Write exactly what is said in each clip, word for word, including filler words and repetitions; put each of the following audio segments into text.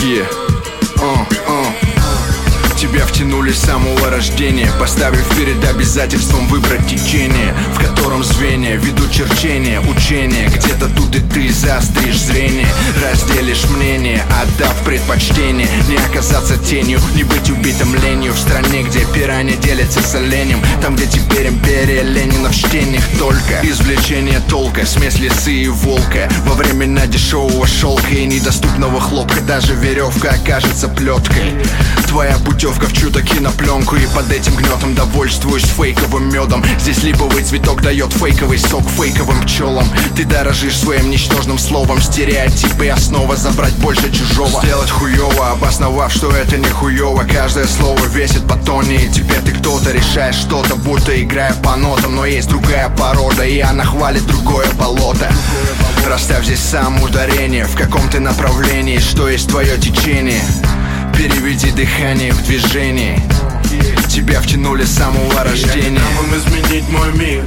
Yeah. uh, uh. Тебя втянули с самого рождения, поставив перед обязательством выбрать течение, в котором звенья ведут черчение, учение. Где-то тут и ты заостришь зрение, разделишь мнение, отдав предпочтение. Не оказаться тенью, не быть убитым ленью. В стране, где пера не делятся с оленем, там, где теперь империя Ленина в чтениях только извлечение толка, смесь лисы и волка. Во времена дешевого шелка и недоступного хлопка даже веревка окажется плеткой. Твоя путевка в чью-то кинопленку, и под этим гнетом довольствуюсь фейковым медом. Здесь липовый цветок дает фейковый сок фейковым пчелам. Ты дорожишь своим ничтожным словом, стереотипы и основа забрать больше чужого. Сделать хуёво, обосновав, что это не хуёво. Каждое слово весит по тонне, и теперь ты кто-то решаешь что-то, будто играя по нотам. Но есть другая порода, и она хвалит другое болото. Расставь здесь сам ударение, в каком ты направлении, что есть твое течение. Переведи дыхание в движение. Тебя втянули с самого рождения. Я не дам им изменить мой мир,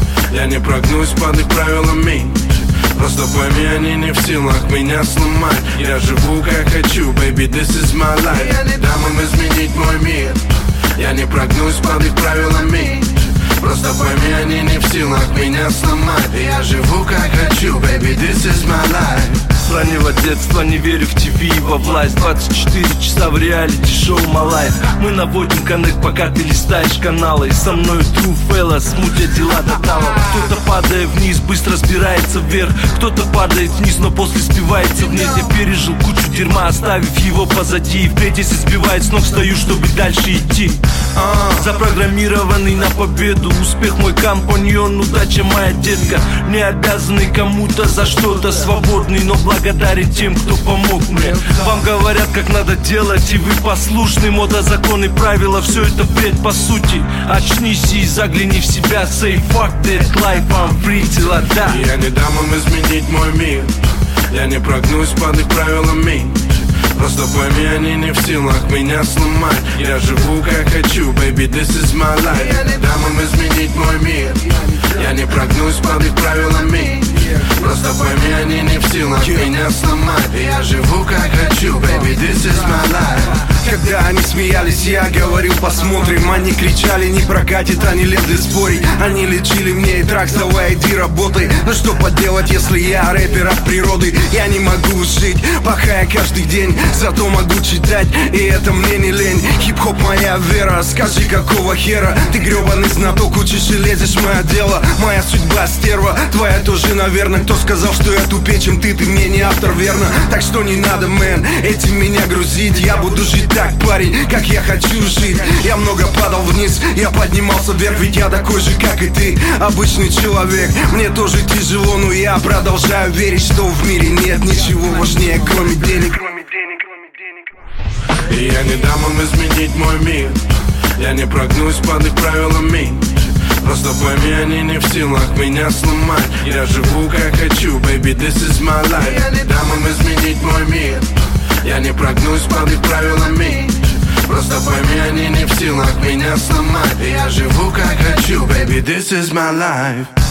я не прогнусь под их правилами. Просто пойми, они не в силах меня сломать. Я живу как хочу, baby, this is my life. Я не дам им изменить мой мир, я не прогнусь под их правилами. Просто пойми, они не в силах меня сломать. Я живу как хочу, baby, this is my life. С раннего детства не верю в ТВ и во власть. Двадцать четыре часа в реалити-шоу «Малайф». Мы наводим коннект, пока ты листаешь каналы. И со мной true fellas смутят дела до талого. Кто-то, падая вниз, быстро сбирается вверх. Кто-то падает вниз, но после сбивается вниз. Я пережил кучу дерьма, оставив его позади. И впредь, если сбивает с ног, стою, чтобы дальше идти. а, Запрограммированный на победу. Успех мой компаньон, удача моя детка. Не обязанный кому-то за что-то, свободный, но благодарен тем, кто помог мне. Вам говорят, как надо делать, и вы послушны. Мода, законы, правила, все это бред по сути. Очнись и загляни в себя. Say fuck that life, I'm free till I die. Я не дам им изменить мой мир, я не прогнусь под их правилами. Просто пойми, они не в силах меня сломать. Я живу как хочу, baby, this is my life. Я не дам им изменить мой мир, я не прогнусь под их правилами. Просто пойми, они не в силах меня сломать. Я живу как хочу, baby, this is my life. Когда они смеялись, я говорил, посмотрим. Они кричали, не прокатит, они лезли спорить. Они лечили мне и трак, давай иди работай. Ну что поделать, если я рэпер от природы. Я не могу жить, пахая каждый день, зато могу читать, и это мне не лень. Хип-хоп моя вера, скажи, какого хера ты гребаный знаток, учишь и лезешь в мое дело. Моя судьба стерва, твоя тоже, наверное. Кто сказал, что я тупее, чем ты, ты мне не автор, верно? Так что не надо, мэн, этим меня грузить. Я буду жить так, парень, как я хочу жить. Я много падал вниз, я поднимался вверх, ведь я такой же, как и ты, обычный человек. Мне тоже тяжело, но я продолжаю верить, что в мире нет ничего важнее, кроме денег. И я не дам им изменить мой мир, я не прогнусь под их правилами. Просто пойми, они не в силах меня сломать. Я живу как хочу, baby, this is my life. Я не дам им изменить мой мир, я не прогнусь под их правилами. Просто пойми, они не в силах меня сломать. Я живу как хочу, baby, this is my life.